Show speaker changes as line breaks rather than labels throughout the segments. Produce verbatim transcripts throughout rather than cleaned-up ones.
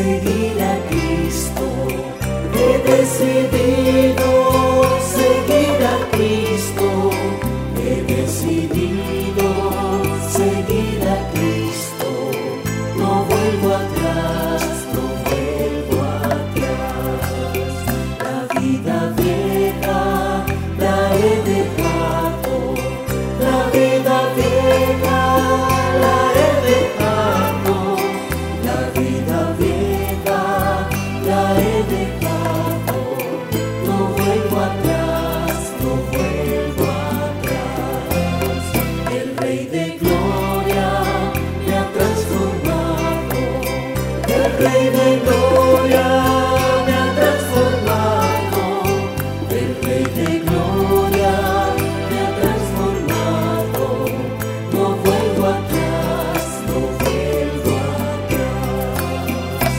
seguir a Cristo. He decidido seguir a Cristo. He decidido seguir a Cristo. No vuelvo atrás, no vuelvo atrás. La vida vieja la he dejado. La vida vieja la he dejado. La vida vieja la he dejado. No vuelvo atrás, no vuelvo atrás. El Rey de Gloria me ha transformado. El Rey de Gloria me ha transformado. El Rey de Gloria me ha transformado. No vuelvo atrás, no vuelvo atrás.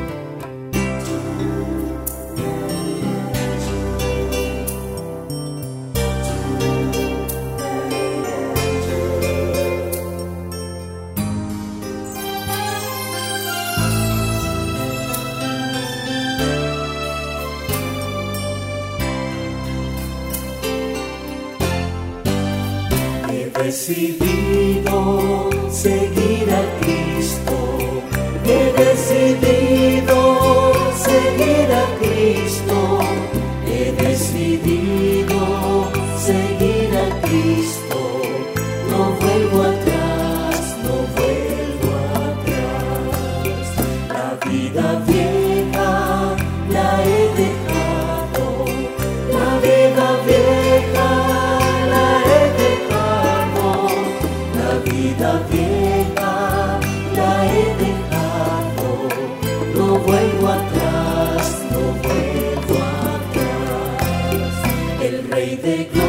He decidido seguir a Cristo. He decidido seguir a Cristo. He decidido seguir a Cristo. No vuelvo atrás, no vuelvo atrás. La vida vieja la he dejado. La vida vieja la he dejado. La vida vieja la he dejado. No vuelvo atrás, no vuelvo atrás. El Rey de Gloria